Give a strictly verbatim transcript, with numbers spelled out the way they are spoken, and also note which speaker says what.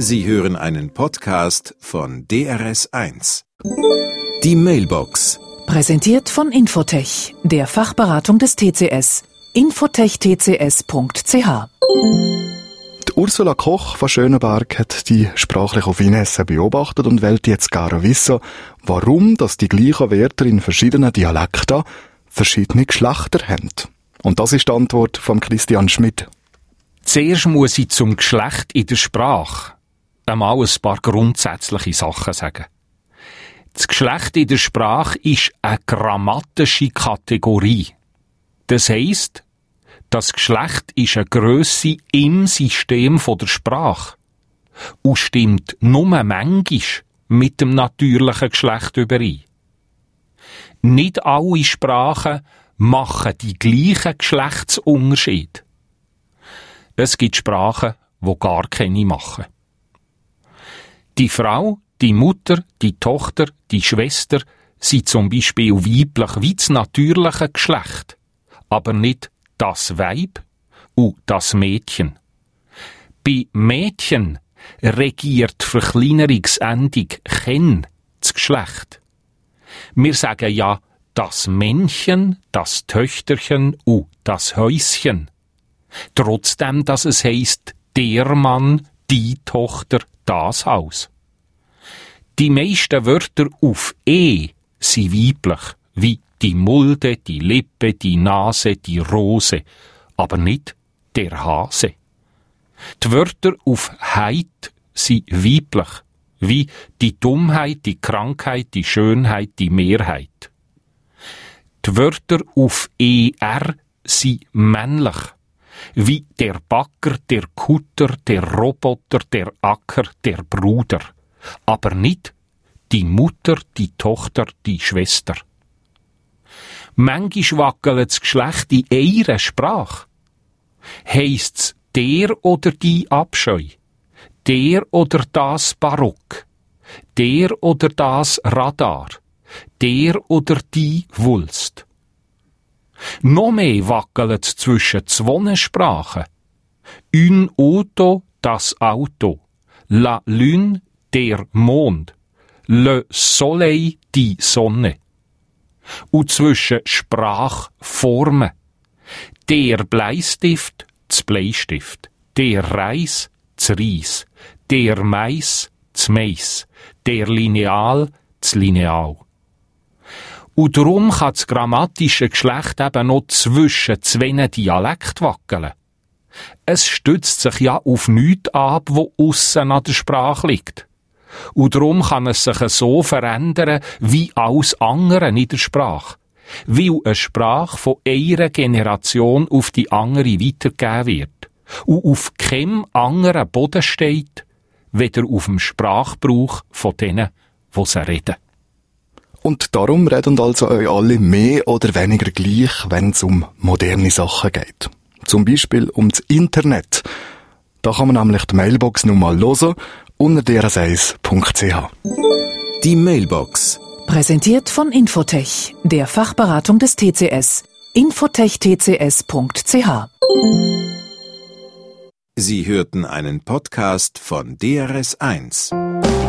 Speaker 1: Sie hören einen Podcast von D R S eins. Die Mailbox.
Speaker 2: Präsentiert von Infotech, der Fachberatung des T C S. infotech t c s punkt c h.
Speaker 3: Die Ursula Koch von Schöneberg hat die sprachliche Finesse beobachtet und wollte jetzt gerne wissen, warum dass die gleichen Wörter in verschiedenen Dialekten verschiedene Geschlechter haben. Und das ist die Antwort von Christian Schmidt.
Speaker 4: Zuerst muss ich zum Geschlecht in der Sprache einmal ein paar grundsätzliche Sachen sagen. Das Geschlecht in der Sprache ist eine grammatische Kategorie. Das heisst, das Geschlecht ist eine Grösse im System der Sprache und stimmt nur manchmal mit dem natürlichen Geschlecht überein. Nicht alle Sprachen machen die gleichen Geschlechtsunterschiede. Es gibt Sprachen, die gar keine machen. Die Frau, die Mutter, die Tochter, die Schwester sind zum Beispiel weiblich wie das natürliche Geschlecht, aber nicht das Weib und das Mädchen. Bei Mädchen regiert die Verkleinerungsendung «chen» das Geschlecht. Wir sagen ja das Männchen, das Töchterchen und das Häuschen. Trotzdem, dass es heisst der Mann, die Tochter, das Haus. Die meisten Wörter auf «e» sind weiblich, wie die Mulde, die Lippe, die Nase, die Rose, aber nicht der Hase. Die Wörter auf «heit» sind weiblich, wie die Dummheit, die Krankheit, die Schönheit, die Mehrheit. Die Wörter auf «er» sind männlich, wie der Bagger, der Kutter, der Roboter, der Acker, der Bruder, aber nicht die Mutter, die Tochter, die Schwester. Manchmal wackelt das Geschlecht in einer Sprache. Heisst's der oder die Abscheu, der oder das Barock, der oder das Radar, der oder die Wulst. Noch mehr wackelt zwischen zwei Sprachen. Un auto, das Auto. La lune, der Mond. Le soleil, die Sonne. Und zwischen Sprachformen. Der Bleistift, das Bleistift. Der Reis, das Reis. Der Mais, das Mais. Der Lineal, das Lineal. Und darum kann das grammatische Geschlecht eben noch zwischen zwei Dialekten wackeln. Es stützt sich ja auf nichts ab, wo aussen an der Sprache liegt. Und darum kann es sich so verändern wie alles andere in der Sprache. Weil eine Sprache von einer Generation auf die andere weitergegeben wird. Und auf keinem anderen Boden steht, weder auf dem Sprachbrauch von denen, die sie reden.
Speaker 3: Und darum reden also euch alle mehr oder weniger gleich, wenn es um moderne Sachen geht. Zum Beispiel um das Internet. Da kann man nämlich die Mailbox noch mal hören unter d r s eins punkt c h.
Speaker 1: Die Mailbox.
Speaker 2: Präsentiert von Infotech, der Fachberatung des T C S. infotech t c s punkt c h.
Speaker 1: Sie hörten einen Podcast von D R S eins.